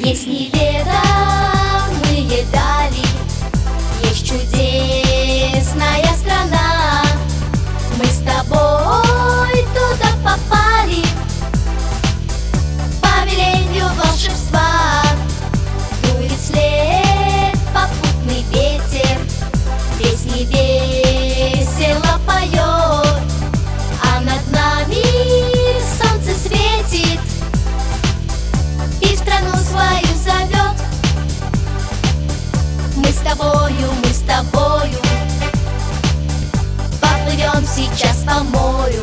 Песни летомые дали, есть чудесная страна. Мы с тобой туда попали по велению волшебства. Дует вслед попутный ветер, песни весело поет, а над нами солнце светит и в страну свою зовет. Мы с тобою поплывем сейчас по морю,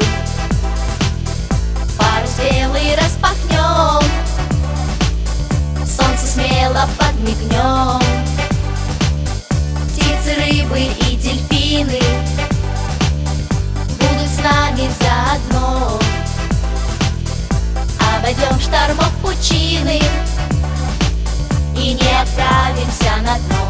парус белый распахнем, солнцу смело подмигнем. Птицы, рыбы и дельфины будут с нами заодно. Обойдем штормов пучины и не отправимся на дно.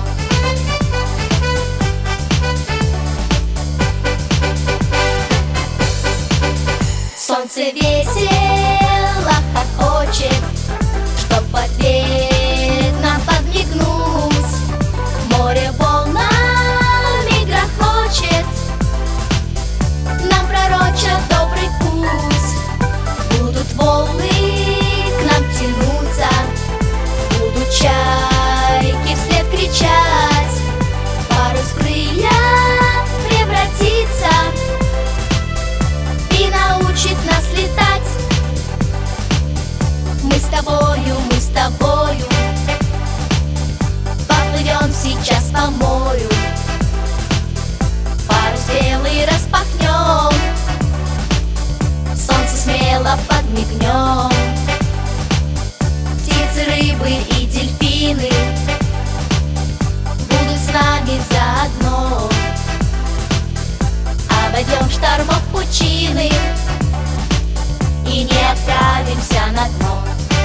Солнце весело хохочет, чтоб в ответ нам подмигнуть. Море волнами грохочет, нам пророчат добрый путь. Будут волны к нам тянуться, будут чайки вслед кричать, парус в крылья превратится и научит нас летать. Мы с тобою поплывем сейчас по морю, парус белый распахнем, солнцу смело подмигнем. Птицы, рыбы и дельфины будут с нами заодно. Обойдем штормов пучины и не отправимся на дно.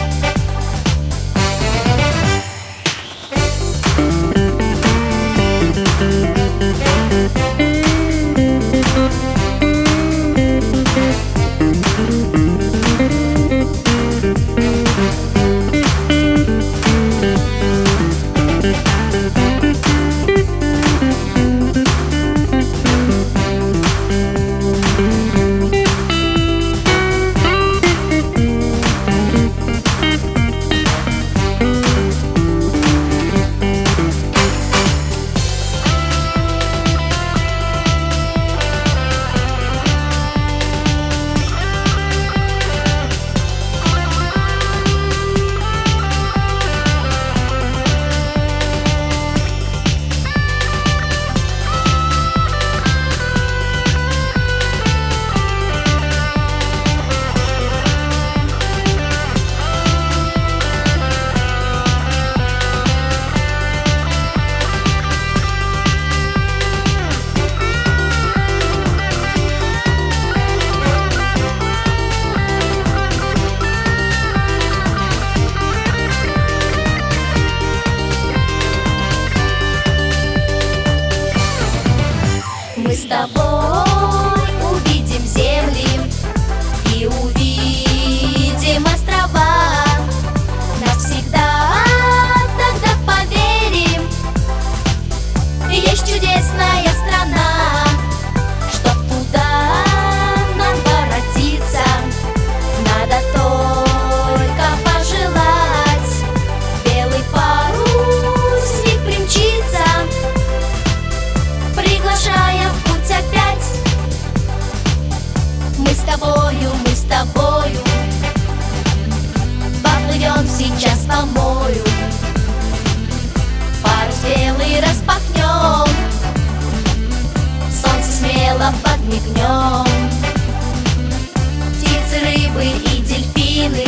Мы с тобой увидим земли и увидим острова. Навсегда тогда поверим, есть чудесная страна. Чтоб туда нам воротиться, надо только пожелать. Белый парусник примчится, приглашая в путь опять. Мы с тобою поплывем сейчас по морю, парус белый распахнем, солнцу смело подмигнем. Птицы, рыбы и дельфины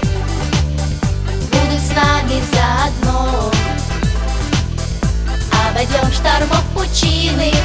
будут с нами заодно. Обойдем штормов пучины